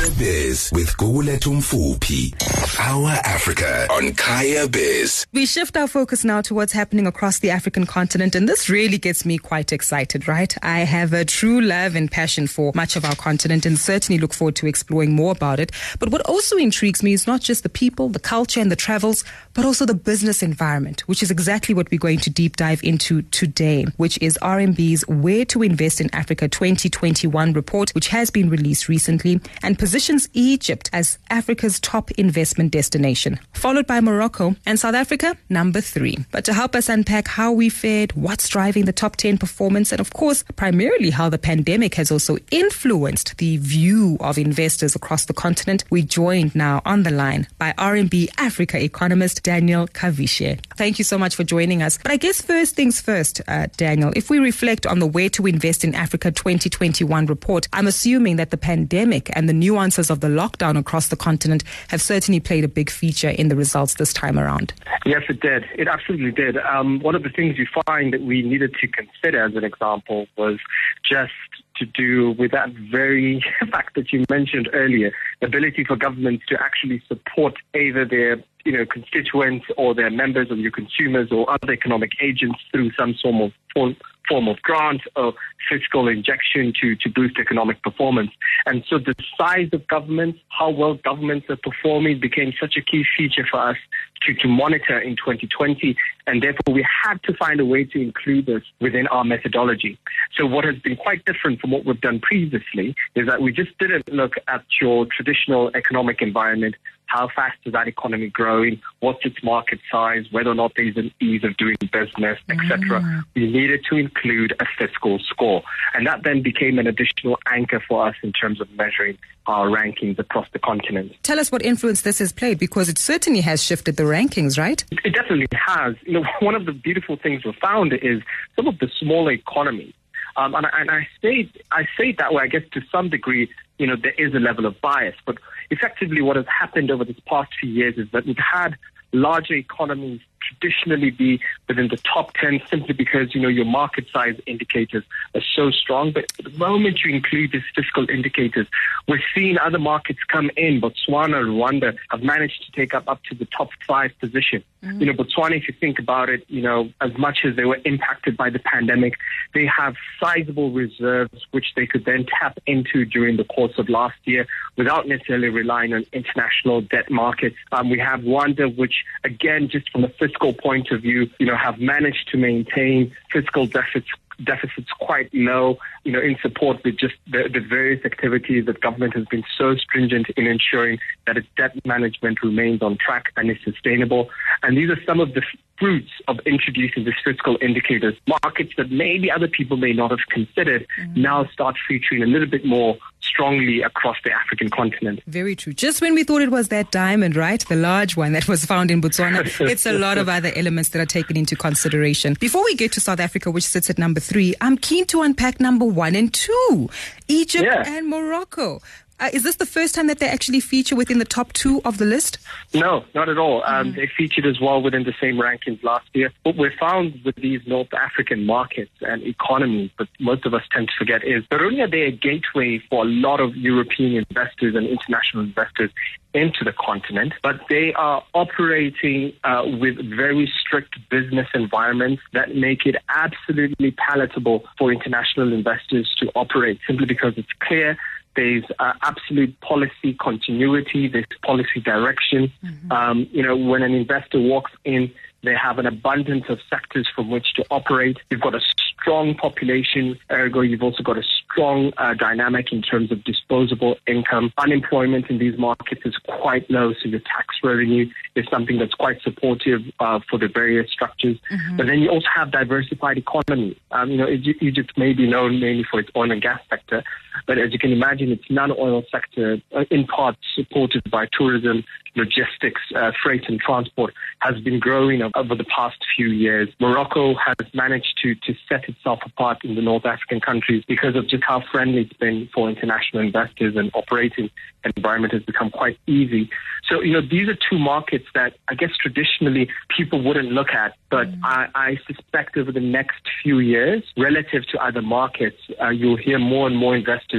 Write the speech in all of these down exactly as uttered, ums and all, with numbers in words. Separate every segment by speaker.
Speaker 1: Kaya Biz with Gugulethu Mfuphi. Our Africa on Kaya Biz.
Speaker 2: We shift our focus now to what's happening across the African continent, and this really gets me quite excited, right? I have a true love and passion for much of our continent and certainly look forward to exploring more about it. But what also intrigues me is not just the people, the culture and the travels, but also the business environment, which is exactly what we're going to deep dive into today, which is R M B's Where to Invest in Africa twenty twenty-one report, which has been released recently and positions Egypt as Africa's top investment destination, followed by Morocco and South Africa, number three. But to help us unpack how we fared, what's driving the top ten performance, and of course, primarily how the pandemic has also influenced the view of investors across the continent, we're joined now on the line by R M B Africa economist Daniel Kavishe. Thank you so much for joining us. But I guess first things first, uh, Daniel, if we reflect on the Where to Invest in Africa twenty twenty-one report, I'm assuming that the pandemic and the nuances of the lockdown across the continent have certainly played a big feature in the results this time around.
Speaker 3: Yes, it did. It absolutely did. Um, one of the things you find that we needed to consider as an example was just to do with that very fact that you mentioned earlier, the ability for governments to actually support either their you know, constituents or their members or your consumers or other economic agents through some form of form, form of grant or fiscal injection to, to boost economic performance. And so the size of governments, how well governments are performing became such a key feature for us to, to monitor in twenty twenty. And therefore, we had to find a way to include this within our methodology. So what has been quite different from what we've done previously is that we just didn't look at your traditional economic environment. How fast is that economy growing? What's its market size? Whether or not there's an ease of doing business, et cetera. Mm. We needed to include a fiscal score. And that then became an additional anchor for us in terms of measuring our rankings across the continent.
Speaker 2: Tell us what influence this has played, because it certainly has shifted the rankings, right?
Speaker 3: It definitely has. You know, one of the beautiful things we found is some of the smaller economies. Um, and, I, and I say I say it that way, I guess, to some degree, you know, there is a level of bias. But effectively what has happened over this past few years is that we've had larger economies traditionally be within the top ten simply because, you know, your market size indicators are so strong. But the moment you include these fiscal indicators, we're seeing other markets come in. Botswana, Rwanda have managed to take up up to the top five position. Mm-hmm. You know, Botswana, if you think about it, you know, as much as they were impacted by the pandemic, they have sizable reserves which they could then tap into during the course of last year without necessarily relying on international debt markets. Um, we have Rwanda, which, again, just from a fiscal point of view, you know, have managed to maintain fiscal deficits deficits quite low, you know, in support with just the, the various activities that government has been so stringent in ensuring that its debt management remains on track and is sustainable. And these are some of the fruits of introducing these fiscal indicators. Markets that maybe other people may not have considered mm-hmm. now start featuring a little bit more strongly across the African continent.
Speaker 2: Very true. Just when we thought it was that diamond, right? The large one that was found in Botswana, it's a lot of other elements that are taken into consideration. Before we get to South Africa, which sits at number three, I'm keen to unpack number one and two, Egypt
Speaker 3: yeah.
Speaker 2: and Morocco. Uh, is this the first time that they actually feature within the top two of the list?
Speaker 3: No, not at all. Um,
Speaker 2: mm.
Speaker 3: They featured as well within the same rankings last year. What we found with these North African markets and economies, but most of us tend to forget, is not only are they a gateway for a lot of European investors and international investors into the continent, but they are operating uh, with very strict business environments that make it absolutely palatable for international investors to operate, simply because it's clear. There's uh, absolute policy continuity, there's policy direction. Mm-hmm. Um, you know, when an investor walks in, they have an abundance of sectors from which to operate. You've got a strong population, ergo you've also got a strong uh, dynamic in terms of disposable income. Unemployment in these markets is quite low, so your tax revenue is something that's quite supportive uh, for the various structures. Mm-hmm. But then you also have diversified economy. Um, you know, Egypt may be known mainly for its oil and gas sector, but as you can imagine, its non-oil sector, uh, in part supported by tourism, logistics, uh, freight and transport, has been growing over the past few years. Morocco has managed to, to set itself apart in the North African countries because of just how friendly it's been for international investors, and operating environment has become quite easy. So, you know, these are two markets that I guess traditionally people wouldn't look at, but mm. I, I suspect over the next few years, relative to other markets, uh, you'll hear more and more investors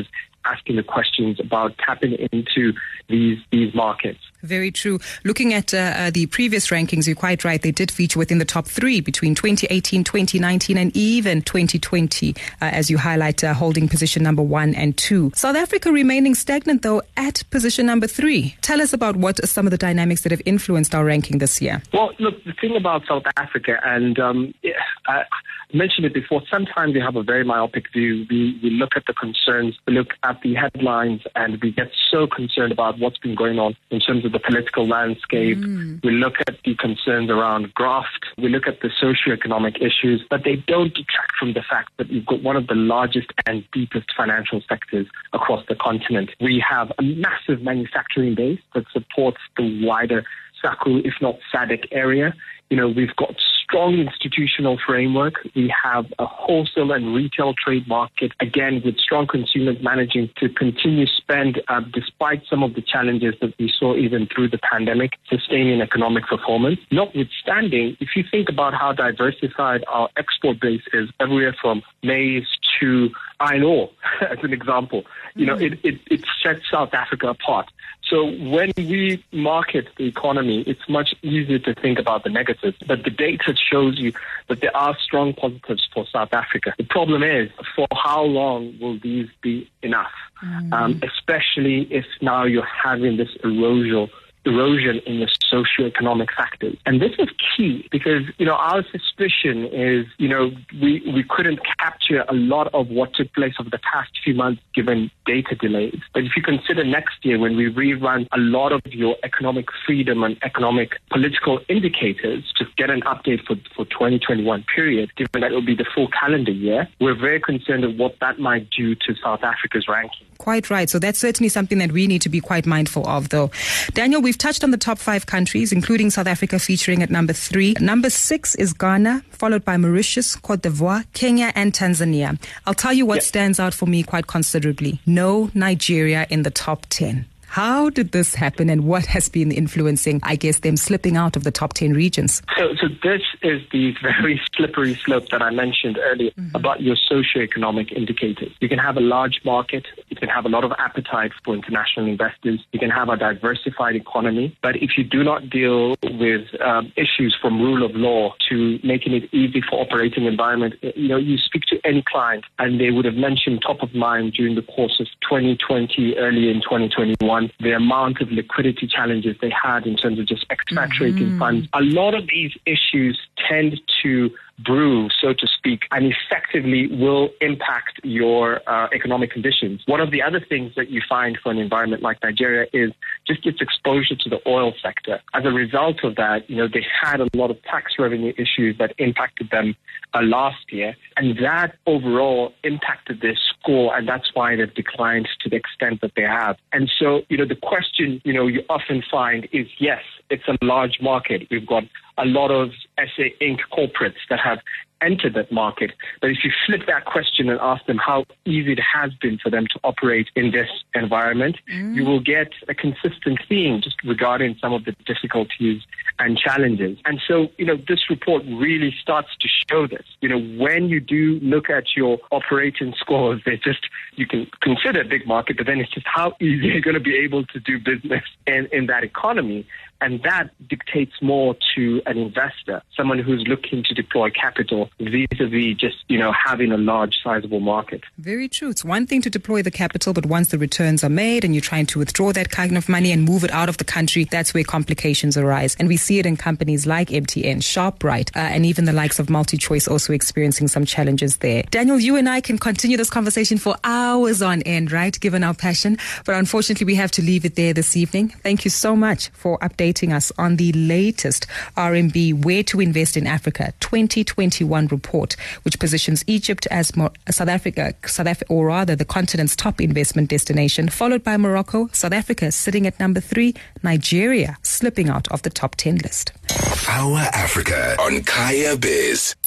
Speaker 3: asking the questions about tapping into these these markets.
Speaker 2: Very true. Looking at uh, uh, the previous rankings, you're quite right. They did feature within the top three between twenty eighteen, twenty nineteen, and even twenty twenty, uh, as you highlight, uh, holding position number one and two. South Africa remaining stagnant, though, at position number three. Tell us about what are some of the dynamics that have influenced our ranking this year.
Speaker 3: Well, look, the thing about South Africa, and um, I mentioned it before, sometimes we have a very myopic view. We, we look at the concerns, we look at the headlines, and we get so concerned about what's been going on in terms of the political landscape. Mm. We look at the concerns around graft. We look at the socioeconomic issues, but they don't detract from the fact that we've got one of the largest and deepest financial sectors across the continent. We have a massive manufacturing base that supports the wider SACU, if not SADC area. You know, we've got strong institutional framework. We have a wholesale and retail trade market, again, with strong consumers managing to continue spend uh, despite some of the challenges that we saw even through the pandemic, sustaining economic performance. Notwithstanding, if you think about how diversified our export base is, everywhere from maize to iron ore, as an example, you know, mm. it, it, it sets South Africa apart. So when we market the economy, it's much easier to think about the negatives. But the data shows you that there are strong positives for South Africa. The problem is, for how long will these be enough? Mm. Um, especially if now you're having this erosion, erosion in the socioeconomic factors. And this is key because, you know, our suspicion is, you know, we, we couldn't capture a lot of what took place over the past few months given data delays. But if you consider next year when we rerun a lot of your economic freedom and economic political indicators to get an update for, for twenty twenty-one period, given that it will be the full calendar year, we're very concerned of what that might do to South Africa's ranking.
Speaker 2: Quite right. So that's certainly something that we need to be quite mindful of, though. Daniel, we've touched on the top five countries, including South Africa featuring at number three. Number six is Ghana, followed by Mauritius, Cote d'Ivoire, Kenya, and Tanzania. I'll tell you what yeah. stands out for me quite considerably. No Nigeria in the top ten. How did this happen and what has been influencing, I guess, them slipping out of the top ten regions?
Speaker 3: So, so this is the very slippery slope that I mentioned earlier mm-hmm. about your socioeconomic indicators. You can have a large market, you can have a lot of appetite for international investors, you can have a diversified economy, but if you do not deal with um, issues from rule of law to making it easy for operating environment, you know, you speak to any client and they would have mentioned top of mind during the course of twenty twenty, early in twenty twenty-one, the amount of liquidity challenges they had in terms of just expatriating mm-hmm. funds. A lot of these issues tend to brew, so to speak, and effectively will impact your uh, economic conditions. One of the other things that you find for an environment like Nigeria is just its exposure to the oil sector. As a result of that, you know, they had a lot of tax revenue issues that impacted them uh, last year, and that overall impacted their score, and that's why they've declined to the extent that they have. And so, you know, the question, you know, you often find is, yes, it's a large market. We've got a lot of S A Incorporated corporates that have entered that market. But if you flip that question and ask them how easy it has been for them to operate in this environment, mm. you will get a consistent theme just regarding some of the difficulties and challenges. And so, you know, this report really starts to show this. You know, when you do look at your operating scores, they just, you can consider a big market, but then it's just how easy you're going to be able to do business in, in that economy. And that dictates more to an investor, someone who's looking to deploy capital vis-a-vis just, you know, having a large, sizable market.
Speaker 2: Very true. It's one thing to deploy the capital, but once the returns are made and you're trying to withdraw that kind of money and move it out of the country, that's where complications arise. And we see it in companies like M T N, Shoprite, uh, and even the likes of MultiChoice also experiencing some challenges there. Daniel, you and I can continue this conversation for hours on end, right, given our passion. But unfortunately, we have to leave it there this evening. Thank you so much for updating us on the latest R M B Where to Invest in Africa twenty twenty-one report, which positions Egypt as more, South Africa, South Africa, or rather the continent's top investment destination, followed by Morocco, South Africa sitting at number three, Nigeria slipping out of the top ten list.
Speaker 1: Our Africa on Kaya Biz.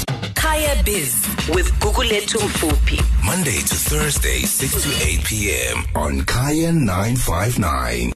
Speaker 4: Kaya Biz with Gugulethu Mfuphi.
Speaker 1: Monday to Thursday, six to eight p.m. on Kaya nine five nine.